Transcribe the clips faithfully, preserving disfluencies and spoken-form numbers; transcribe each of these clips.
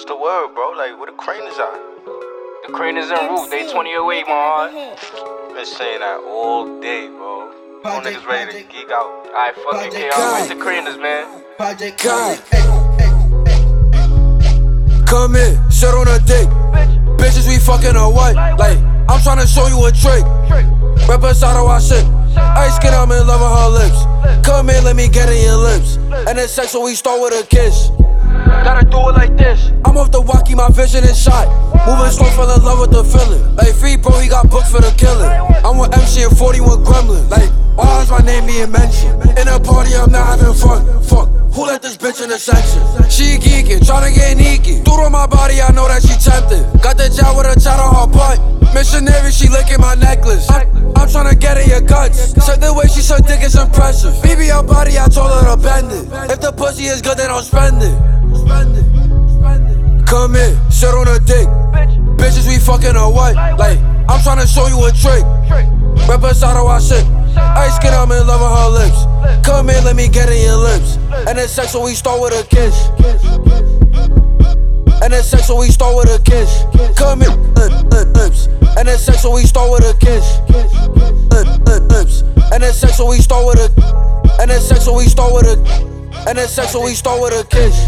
What's the word, bro? Like, where the crane is at? The crane is en route. They twenty away, man. Been saying that all day, bro. All niggas ready to geek out. Alright, fuck it, K R. Where's the craners, man? God. Come in, shit on a dick. Bitches, we fucking or what? Like, I'm tryna show you a trick. Rep inside of our shit. Ice skin, I'm in love with her lips. Come in, let me get in your lips. And it's sex, so we start with a kiss. Gotta do it like this. I'm off the walkie, my vision is shot. Moving slow, fell in love with the feeling. Like, free bro, he got booked for the killing. I'm with M C and forty-one Gremlins. Like, why is my name being mentioned? In a party, I'm not having fun. Fuck, who let this bitch in the section? She geeking, tryna get sneaky. Dude on my body, I know that she tempted. Got the job with a chat on her butt. Missionary, she licking my necklace. I'm, I'm tryna get in your guts. Said the way she suck dick is impressive. B B L body, I told her to bend it. If the pussy is good, then I'll spend it. Come in, shit on a dick. Bitches, we fucking or what? Like, I'm tryna show you a trick. Rep inside of our shit. Ice skin, I'm in love with her lips. Come in, let me get in your lips. And it's sex, so we start with a kiss. And it's sex, so we start with a kiss. Come in, lips. And it's sex, so we start with a kiss. Lips. And it's sex, so we start with a. And it's sex, so we start with a. And it's sex, so we start with a kiss.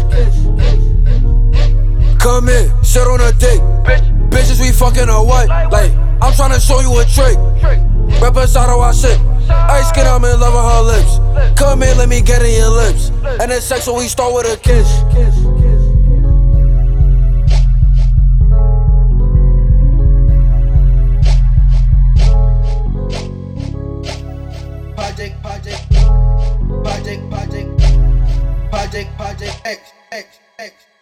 Come in, shit on a dick. Bitches, we fucking or what? Like, I'm tryna show you a trick. Rep inside of our shit. Ice skin, I'm in love with her lips. Come in, let me get in your lips. And it's sex, so we start with a kiss. Project, project, project, project, project, project, X, X, X.